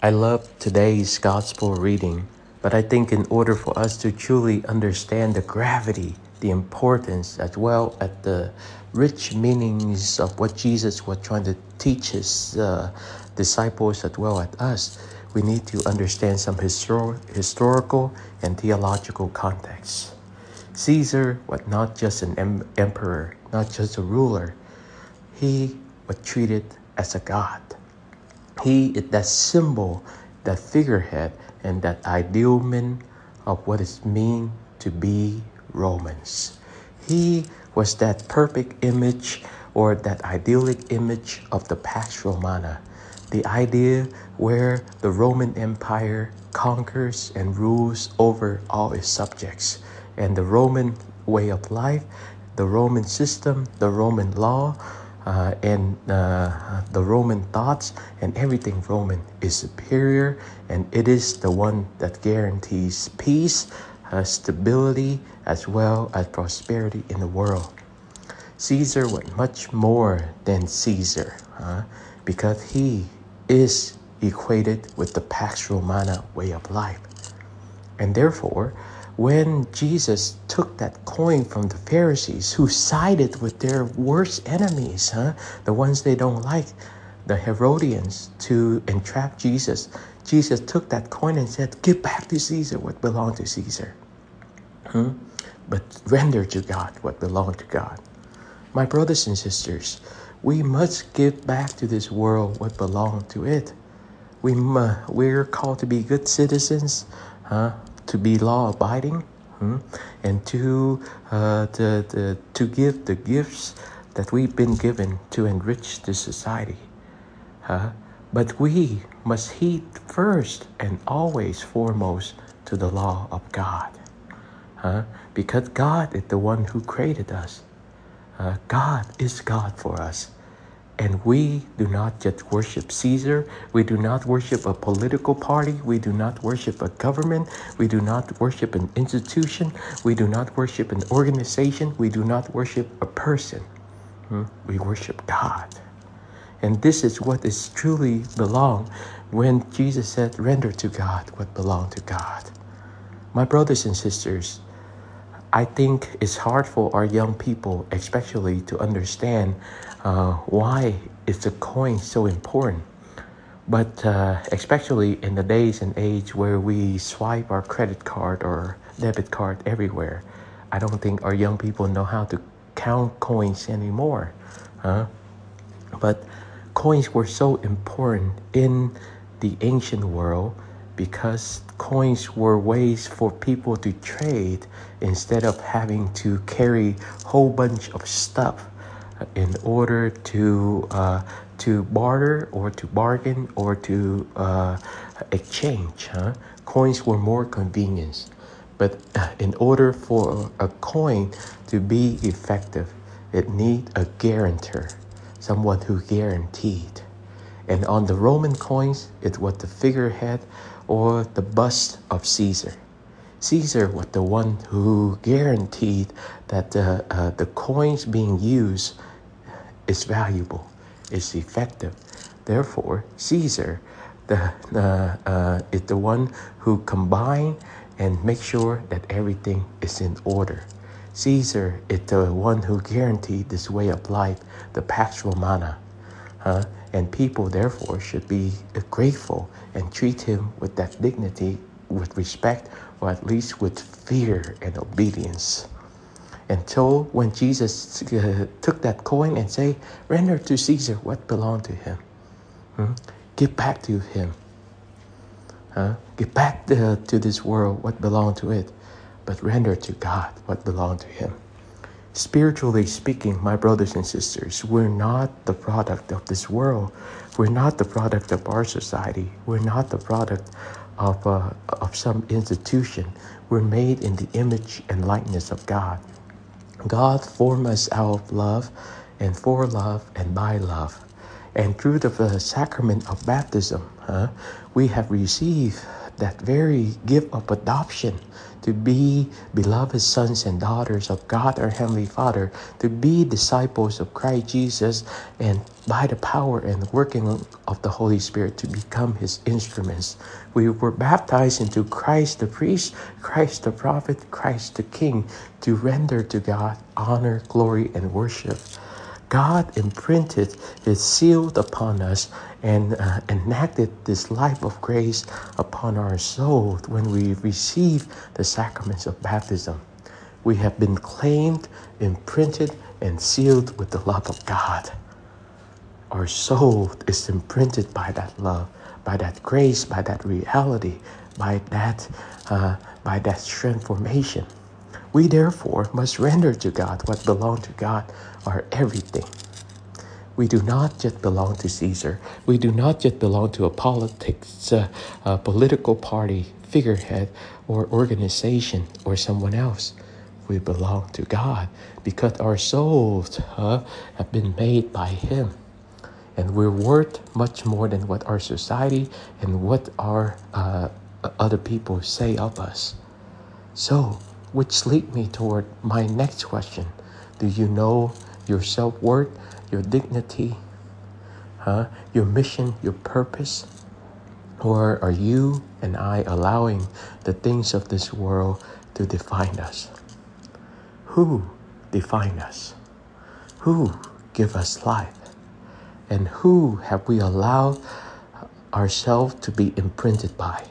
I love today's gospel reading, but I think in order for us to truly understand the gravity, the importance, as well as the rich meanings of what Jesus was trying to teach his disciples as well as us, we need to understand some historical and theological context. Caesar was not just an emperor, not just a ruler. He was treated as a god. He is that symbol, that figurehead, and that ideal man of what it means to be Romans. He was that perfect image or that idyllic image of the Pax Romana, the idea where the Roman Empire conquers and rules over all its subjects. And the Roman way of life, the Roman system, the Roman law, and the Roman thoughts and everything Roman is superior, and it is the one that guarantees peace, stability, as well as prosperity in the world. Caesar was much more than Caesar, because he is equated with the Pax Romana way of life. And therefore, when Jesus took that coin from the Pharisees who sided with their worst enemies, the ones they don't like, the Herodians, to entrap Jesus, Jesus took that coin and said, "Give back to Caesar what belonged to Caesar. But render to God what belonged to God." My brothers and sisters, we must give back to this world what belonged to it. We're called to be good citizens, to be law-abiding, and to give the gifts that we've been given to enrich this society. But we must heed first and always foremost to the law of God, because God is the one who created us. God is God for us. And we do not just worship Caesar. We do not worship a political party. We do not worship a government. We do not worship an institution. We do not worship an organization. We do not worship a person. We worship God. And this is what is truly belong when Jesus said, "Render to God what belongs to God." My brothers and sisters, I think it's hard for our young people, especially, to understand why is the coin so important. But especially in the days and age where we swipe our credit card or debit card everywhere, I don't think our young people know how to count coins anymore. But coins were so important in the ancient world because coins were ways for people to trade instead of having to carry a whole bunch of stuff in order to barter or to bargain or to exchange. Coins were more convenient. But in order for a coin to be effective, it needs a guarantor, someone who guaranteed. And on the Roman coins, it was the figurehead or the bust of Caesar. Caesar was the one who guaranteed that the coins being used is valuable, is effective. Therefore, Caesar is the one who combined and make sure that everything is in order. Caesar is the one who guaranteed this way of life, the Pax Romana. And people, therefore, should be grateful and treat him with that dignity, with respect, or at least with fear and obedience. And so when Jesus took that coin and say, "Render to Caesar what belonged to him," give back to him. Give back to this world what belonged to it, but render to God what belonged to him. Spiritually speaking, my brothers and sisters, we're not the product of this world. We're not the product of our society. We're not the product of some institution. We're made in the image and likeness of God. God formed us out of love and for love and by love. And through the sacrament of baptism, we have received that very gift of adoption to be beloved sons and daughters of God, our Heavenly Father, to be disciples of Christ Jesus, and by the power and working of the Holy Spirit to become His instruments. We were baptized into Christ the priest, Christ the prophet, Christ the King, to render to God honor, glory, and worship. God imprinted His seal upon us and enacted this life of grace upon our soul when we receive the sacraments of baptism. We have been claimed, imprinted, and sealed with the love of God. Our soul is imprinted by that love, by that grace, by that reality, by that transformation. We therefore must render to God what belongs to God, our everything. We do not just belong to Caesar. We do not just belong to a political party, figurehead, or organization, or someone else. We belong to God because our souls have been made by Him. And we're worth much more than what our society and what our other people say of us. So, which lead me toward my next question. Do you know your self-worth, your dignity, your mission, your purpose? Or are you and I allowing the things of this world to define us? Who define us? Who give us life? And who have we allowed ourselves to be imprinted by?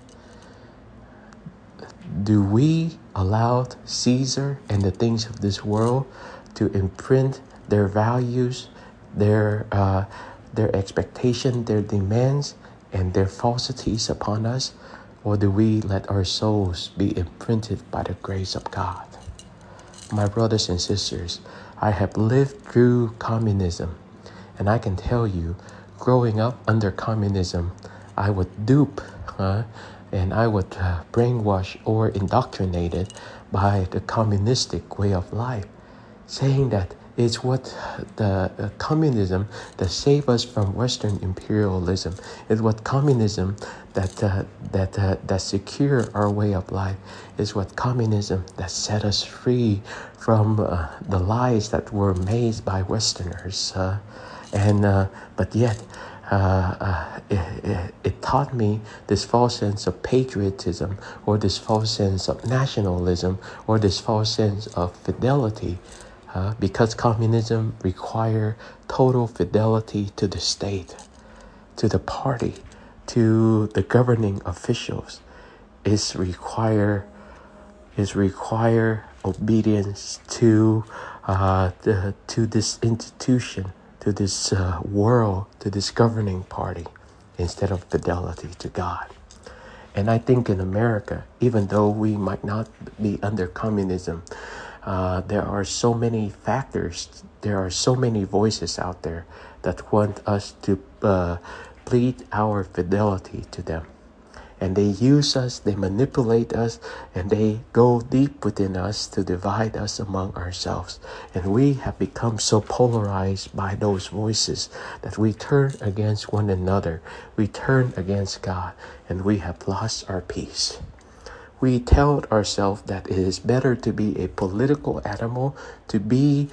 Do we allow Caesar and the things of this world to imprint their values, their expectation, their demands, and their falsities upon us? Or do we let our souls be imprinted by the grace of God? My brothers and sisters, I have lived through communism, and I can tell you, growing up under communism, I would dupe, and I would brainwash or indoctrinated by the communistic way of life, saying that it's what the communism that saved us from Western imperialism. It's what communism that secure our way of life. It's what communism that set us free from the lies that were made by Westerners. But yet, it taught me this false sense of patriotism, or this false sense of nationalism, or this false sense of fidelity, because communism require total fidelity to the state, to the party, to the governing officials. Is require obedience to this institution, to this world, to this governing party, instead of fidelity to God. And I think in America, even though we might not be under communism, there are so many factors, there are so many voices out there that want us to plead our fidelity to them. And they use us, they manipulate us, and they go deep within us to divide us among ourselves. And we have become so polarized by those voices that we turn against one another. We turn against God, and we have lost our peace. We tell ourselves that it is better to be a political animal, to be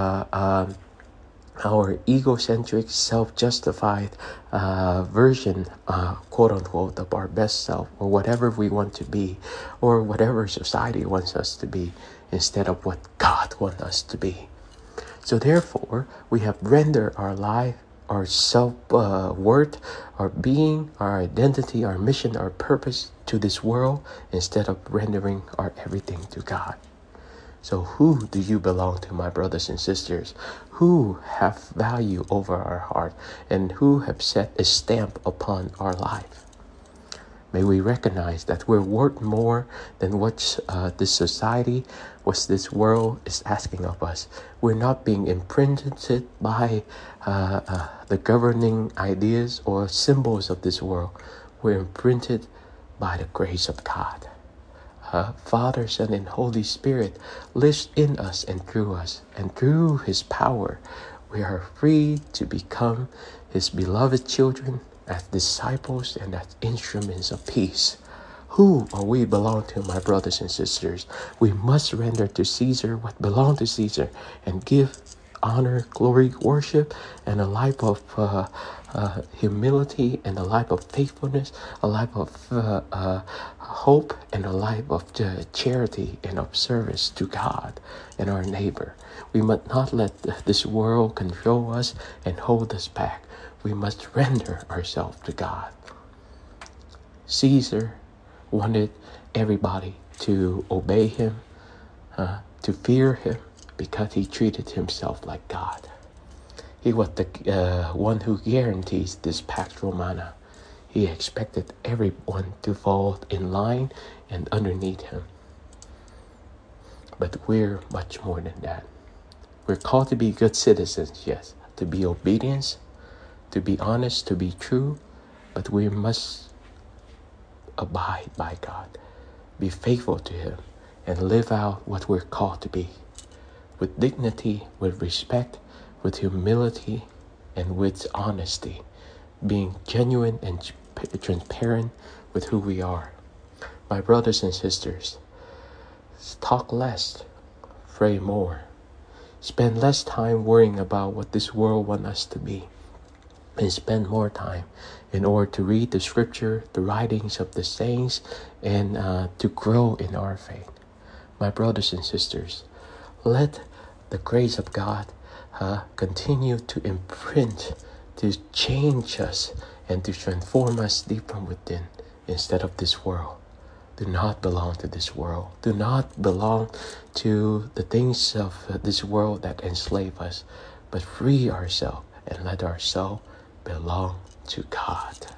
our egocentric, self-justified version, quote unquote, of our best self, or whatever we want to be, or whatever society wants us to be, instead of what God wants us to be. So therefore, we have rendered our life, our self-worth, our being, our identity, our mission, our purpose to this world, instead of rendering our everything to God. So who do you belong to, my brothers and sisters? Who have value over our heart, and who have set a stamp upon our life? May we recognize that we're worth more than what this society, what this world is asking of us. We're not being imprinted by the governing ideas or symbols of this world. We're imprinted by the grace of God. Father, Son, and Holy Spirit lives in us and through us. And through His power, We are free to become his beloved children as disciples and as instruments of peace. Who are we belong to, my brothers and sisters? We must render to Caesar what belongs to Caesar and give honor, glory, worship, and a life of humility, and a life of faithfulness, a life of hope, and a life of charity and of service to God and our neighbor. We must not let this world control us and hold us back. We must render ourselves to God. Caesar wanted everybody to obey him, to fear him, because he treated himself like God. He was the one who guarantees this Pax Romana. He expected everyone to fall in line and underneath him. But we're much more than that. We're called to be good citizens, yes, to be obedient, to be honest, to be true, but we must abide by God, be faithful to him, and live out what we're called to be, with dignity, with respect, with humility, and with honesty, being genuine and transparent with who we are. My brothers and sisters, talk less, pray more. Spend less time worrying about what this world wants us to be, and spend more time in order to read the scripture, the writings of the saints, and to grow in our faith. My brothers and sisters, let the grace of God continue to imprint, to change us, and to transform us deep from within instead of this world. Do not belong to this world. Do not belong to the things of this world that enslave us, but free ourselves and let our soul belong to God.